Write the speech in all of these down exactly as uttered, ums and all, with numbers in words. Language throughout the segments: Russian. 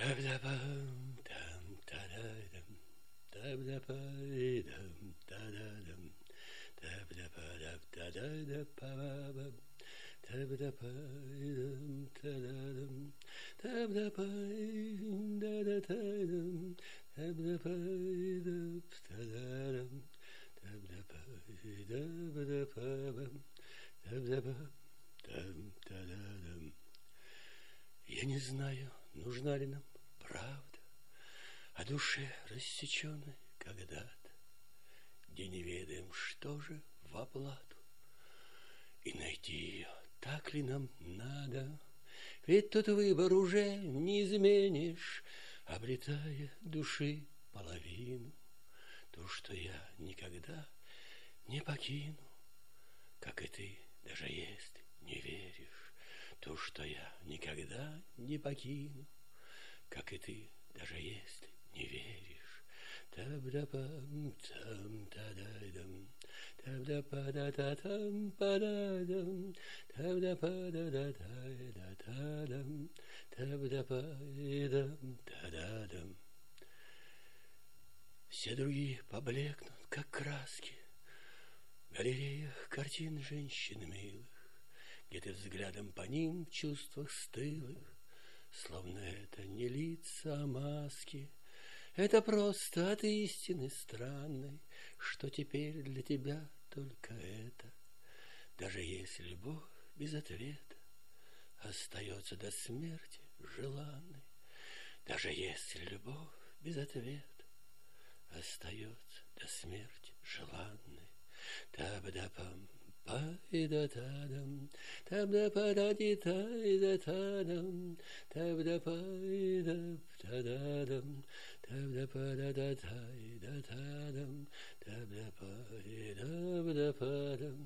Та-да-пам, там-та-да-дам, та-да-па-дам, та-да-дам, та-да-па-да-та-да-да-па-ба-бам, та-да-па-дам, та-да-дам, та-да-па-дам, да-да-та-дам, та-да-па-дам, та-да-дам, та-да-па-да-ба-да-па-бам, та-да-па, там-та-да-дам. Я не знаю, нужна ли нам правда о душе рассеченной когда-то, где не ведаем, что же в оплату, и найти ее так ли нам надо, ведь тот выбор уже не изменишь, обретая души половину, то, что я никогда не покину, как и ты, даже если не веришь, то, что я никогда не покину, как и ты, даже если не веришь. Та-да-пам, там-та-да-дам, та-да-па-да-та-там, па-да-дам, та-да-па-да-да-та-да-та-дам, та-да-па-дам, та-да-дам. Все другие поблекнут, как краски в галереях картин женщин милых, где ты взглядом по ним в чувствах стылых, словно это не лица, а маски. Это просто от истины странной, что теперь для тебя только это. Даже если любовь без ответа остается до смерти желанной, даже если любовь без ответа остается до смерти желанной. Та-ба-да-пам, па-и-да-та-дам, та-да-па-да-ди-та-и-да-та-дам, та-да-па-и-да-та-да-дам, та-да-па-да-да-та-и-да-та-дам, та-да-па-и-да-да-па-дам,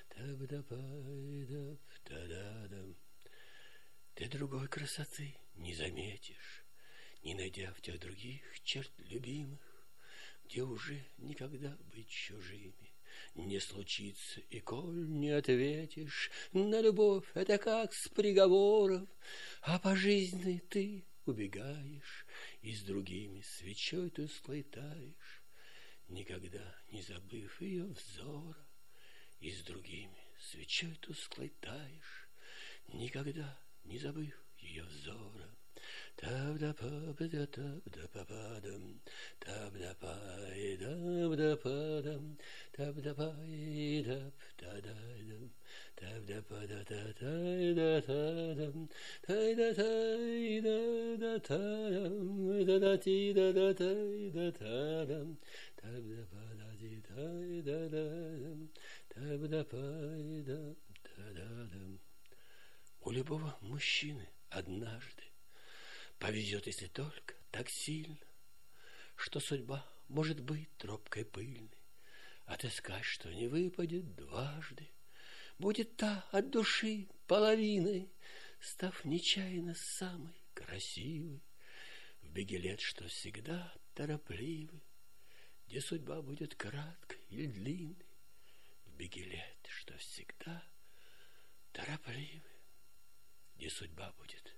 та-да-па-и-да-та-да-дам. Ты другой красоты не заметишь, не найдя в тех других черт любимых, где уже никогда быть чужими не случится, и коль не ответишь на любовь, это как с приговоров, а по жизни ты убегаешь и с другими свечой тусклой таешь, никогда не забыв ее взора, и с другими свечой тусклой таешь, никогда не забыв ее взора. Та-да-па-да-та-да-па-дам, та-да-па-и-да-да-па-дам, та-да-па-и-да-та-да-дам, та-да-па-да-та-та-и-да-та-дам, та-да-та-и-да-да-та-дам, та-да-ти-да-да-та-и-да-та-дам, та-да-па-да-ти-та-и-да-да-дам, та-да-па-и-да-та-да-дам. У любого мужчины однажды повезет, если только так сильно, что судьба может быть тропкой пыльной, отыскать, что не выпадет дважды, будет та от души половиной, став нечаянно самой красивой, в беге лет, что всегда торопливы, где судьба будет краткой или длинной, в беге лет, что всегда торопливы, где судьба будет